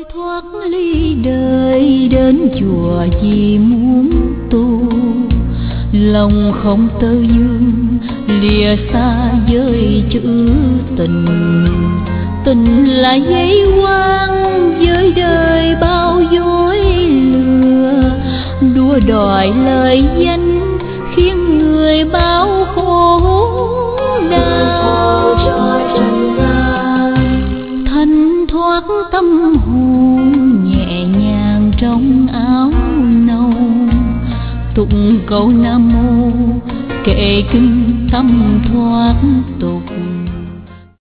thoát ly đời đến chùa vì muốn tu, lòng không tơ vương lìa xa với chữ tình. Tình là dây quang với đời bao dối lừa, đua đòi lời danh khiến người bao khổ đau. Thanh thoát tâm hồn nhẹ nhàng trong áo nâu, tụng câu Nam Mô kệ kinh tâm thoát tục.